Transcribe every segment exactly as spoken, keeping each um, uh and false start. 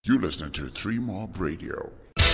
You listening to Three Mob Radio.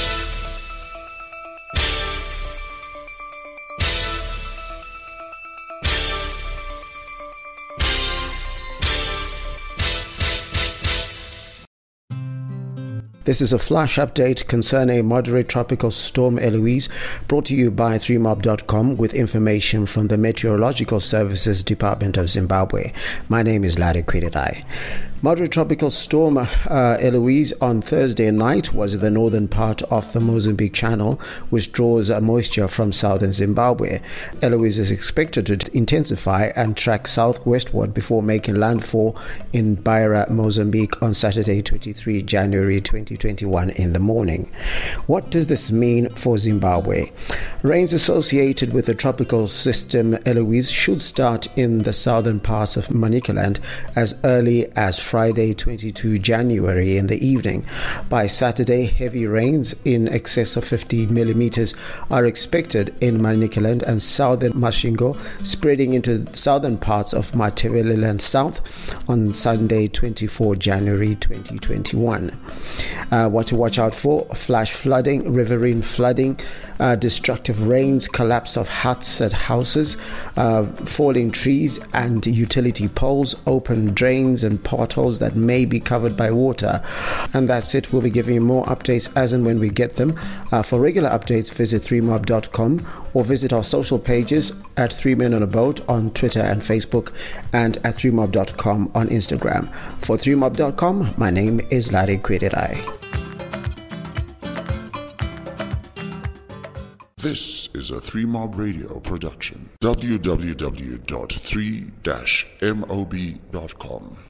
This is a flash update concerning a moderate tropical storm Eloise, brought to you by three mob dot com with information from the Meteorological Services Department of Zimbabwe. My name is Larry Kwididai. Moderate tropical storm uh, Eloise on Thursday night was in the northern part of the Mozambique Channel, which draws uh, moisture from southern Zimbabwe. Eloise is expected to intensify and track southwestward before making landfall in Beira, Mozambique on Saturday, the twenty-third of January twenty twenty-one in the morning. What does this mean for Zimbabwe? Rains associated with the tropical system Eloise should start in the southern parts of Manicaland as early as Friday, the twenty-second of January in the evening. By Saturday, heavy rains in excess of fifty millimeters are expected in Manicaland and southern Masvingo, spreading into southern parts of Matabeleland South on Sunday, the twenty-fourth of January twenty twenty-one. Uh, what to watch out for: flash flooding, riverine flooding, uh, destructive rains, collapse of huts at houses, uh, falling trees and utility poles, open drains and potholes that may be covered by water. And that's it. We'll be giving you more updates as and when we get them. Uh, for regular updates, visit three mob dot com or visit our social pages at three men on a boat on Twitter and Facebook, and at three mob dot com on Instagram. For three mob dot com, my name is Larry Kwididai. This is a Three Mob Radio production. w w w dot three mob dot com